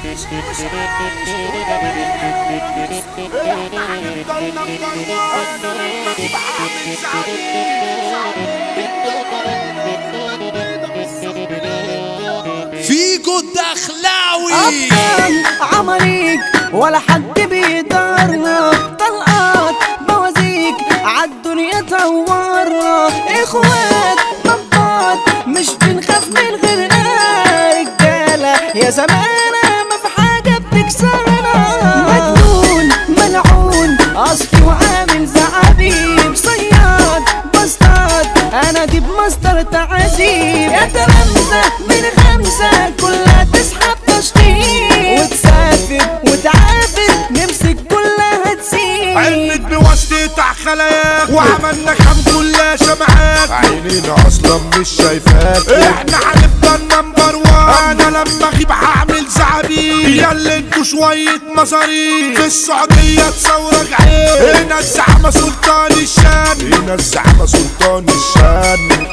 فيجو الدخلاوي عمريك ولا حد بيقدرنا، طلقات بوازيك عالدنيا تورنا، اخوات مبات مش بنخاف من غيرنا، رجالة يا زمانة ما في حاجة بتكسرنا، مجنون ملعون اصلي وعامل زعابيب، صياد بسطات انا دي بمصدر تعذيب، يا تلامذة من خمسة كلها تسحب تشطيب، وتسافر وتعافر نمسك كلها تسيب، علمت بواسطة خلاياك وعملنا خم كلها شمعات، عينينا اصلا مش شايفاك، احنا هنفضل نمبر وان، انا لما اغيب هعمل زعابيب، ياللي انتوا شوية مصاريف، في السعودية تصورك عين، هنا الزعمة سلطان الشان، هنا الزعمة سلطان الشان.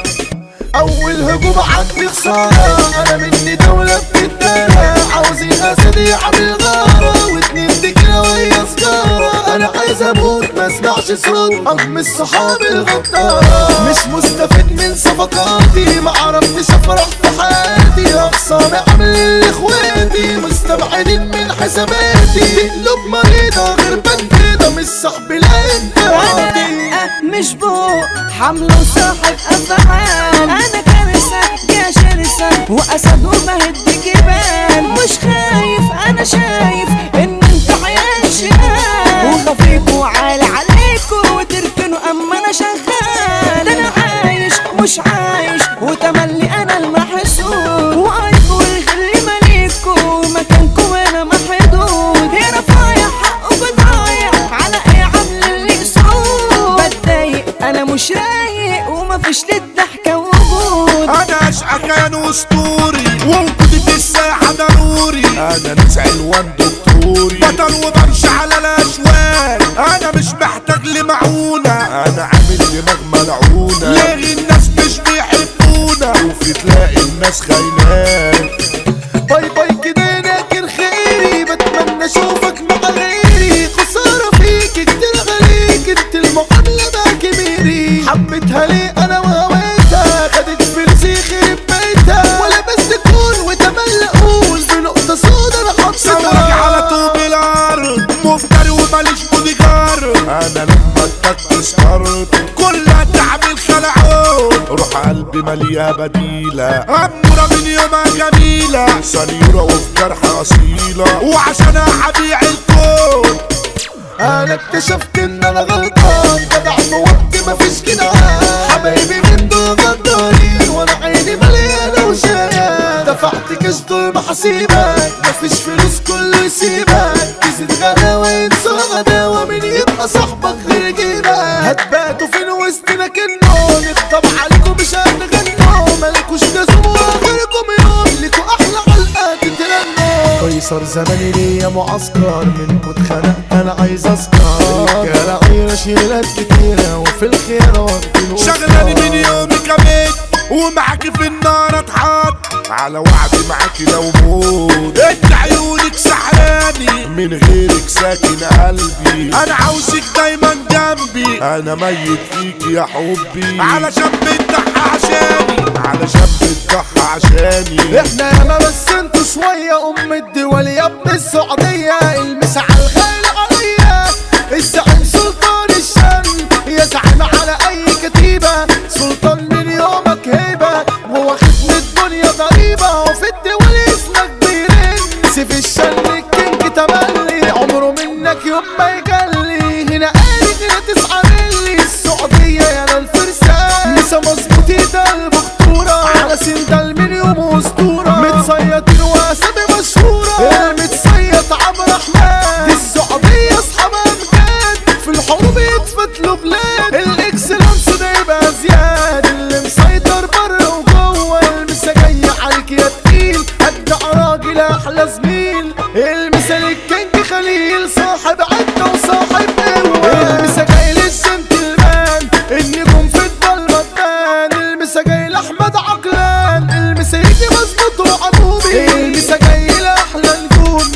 اول هجوم عندي خسارة، انا مني دولة بتدارى، عاوزين اسدي عامل غارة، واتنين دجلة وهي سجارة، انا عايز اموت ما اسمعش صوت ام الصحاب الغدارة، مش مستفيد من صفقاتي، ما عرفتش افرح في حياتي، اخصامي عامل لاخواتي، مستبعدين من حساباتي، تقلب مريضة غير بنديدة، مش صاحبي لا انت راضي، مش بوق حمله صاحب افعال، انا كارثة يا شرسة واسد ومهد جبال، مش خايف انا شايف ان انت عيال شمال، وخفيف وعالي عليكوا وتركنوا اما انا شغال، ده انا عايش مش عايش وتملي انا المحسود، وقايكوا والغل مليكوا مكانكوا هنا محدود، هنا فايح حقكوا ضايع على ايه عامل اللي صعود، بتضايق انا مش رايق ومفيش للضحكة وجود، انا اشقى كان اسطوري ووجودي في الساحة ضروري، انا نزع الوان دكتوري، بطل وبمشي على الاشوال، انا مش محتاج لمعونة، انا عامل دماغ ملعونة، ليه الناس مش بيحبونا، وفي تلاقي الناس خاينان، باي باي كده ناكر خيري، بتمنى اشوفك مع غيري، خسارة فيك كتير غليك، انت المعاملة معاك ميري، حبيتها ليه انا وهويتها، خدت فلوسي خرب بيتها، ولا بس تكون وتملى قول بنقطة سودا انا حطيتها، سورك على طوب الارض مفتري وماليش بوديجار، انا لما اتك سهرت كلها تعمل خلعون، روح قلبي مالية بديلة، أمورة من يومها جميلة، سنيورة وفي جرح أصيلة، وعشان هبيع الكون انا اكتشفت ان انا غلطان، جدع في وقت مفيش كده، حبايبي من دول غدارين، وانا عيني مليانه وشاية، دفعت كاش دول محاسيبك، مفيش فلوس كله يسيبك، تزيد غلاوة ينسى غداوة، مين يبقى صاحبك غير جيبك، هتباتوا فين وسطنا كنو، نخطب عليكم مش هنغنوا، مالكوش لازم غيركم يوم، ليكوا احلى علقة تتلنوا، قيصر زماني ليا معسكر، منكوا اتخنقت انا عايز اسكر، رجالة عيرة شيلات كتيرة، وفي الخير واخدين شغلاني من يومي كبيت، ومعاكي في النار اتحط، على وعدي معاكي لو موت، انت عيونك سحراني، من غيرك ساكن قلبي، انا عاوزك دايما جنبي، انا ميت فيكي يا حبي، علشان بتضحى عشاني، علشان بتضحى عشاني، احنا ياما بس انتوا شوية ام الدول يا ابن السعودية، المس على الغالي عليا، الزعيم سلطان الشن، يا زعيم على اي كتيبة، سلطان من يومك هيبة، وواخد من الدنيا ضريبة، وفي الدول اسمك بيرن، سيف الشن الكينج تملي، عمره منك يوم ما يجلي، هنا قالي هنا تسعى ملي، السعودية يا الفرسان، لسه مظبوطين البخطورة، على سندال من يوم اسطورة، متصيطين واسامي مشهورة، المتصيط عمرو احمد، دي السعودية اصحابها امجاد، في الحروب يتفتلوا بلاد، الاكسلانس ده يبقى زياد، اللي مسيطر بره وجوه، المسا جاي عليك يا تقيل، ابدع راجل احلى زميل، المثال الكينج خليل، صاحب عدة وصاحب قوة، المسا جاي للجنتلمان، النجوم في الضلمة، المسا جاي لاحمد عقلان، المسا يجي مظبوط وعمومي، المسا جاي لاحلى نجوم،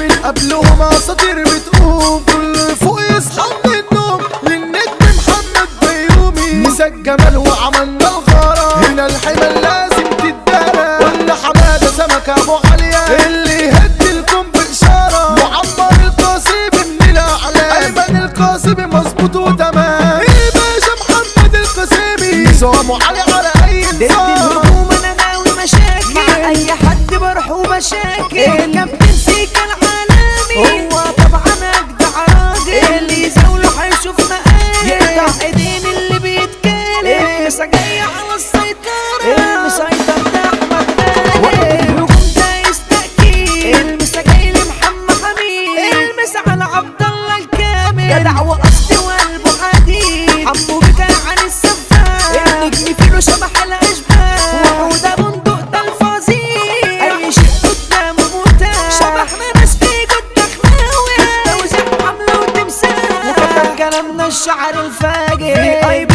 اسمك ابو عليا اللي يهد لكم باشاره معمر القاسمي من الاعلام ايمن القاسمي مظبوط وتمام ايه باشا محمد القاسمي نظامه عالي على اي ضد انسان الهجوم انا غاوي مشاكل مع اي حد بروح ومشاكل كابتن سيكا العالمي هو طبعا اجدع راجل اللي يزاوله هيشوف مقالب يقطع ايدين اللي بيتكلم لسه جاي على السيطرة المسيطر ده احمد غالب الهجوم ده يستأكيد المسا جاي لمحمد حميد المسا على عبد الله الكامل جدع واصلي وقلبه حديد حمو بكا عن السفاح النجم فيه شبح الاشباح وحوده بندق ده الفظيع اي شيء قدامه متاح شبحنا ناس فيه جد خلاوي توزيع حمله وتمساح وكتب كلامنا الشعر الفاجر